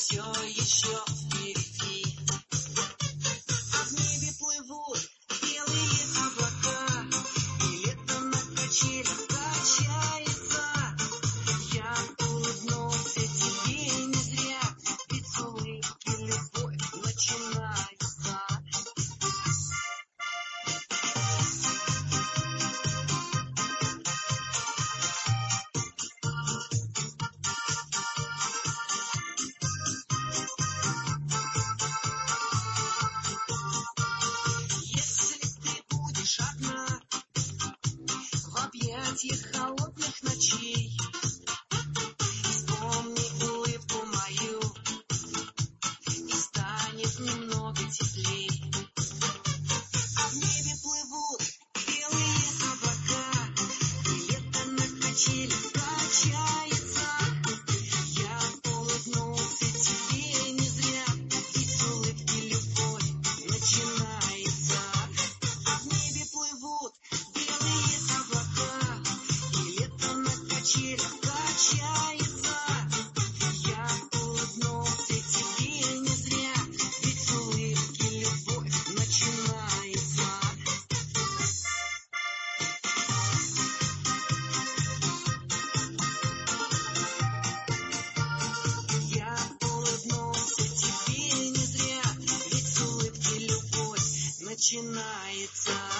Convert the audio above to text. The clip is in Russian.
все еще впереди. А в небе плывут белые облака, и лето на качелях качается. Я улыбнулся тебе не зря, ведь с улыбки любовь начинается. Если ты будешь одна в объятиях холодных ночей, вспомни улыбку мою, и станет немного теплей. А в небе плывут белые облака, и лето на качелях качается. Я улыбнулся тебе не зря, ведь с улыбки любовь начинается. А в небе плывут белые облака, и лето на качелях качается. Я улыбнулся тебе не зря, ведь с улыбки любовь начинается. Я улыбнулся тебе не зря, ведь с улыбки любовь начинается.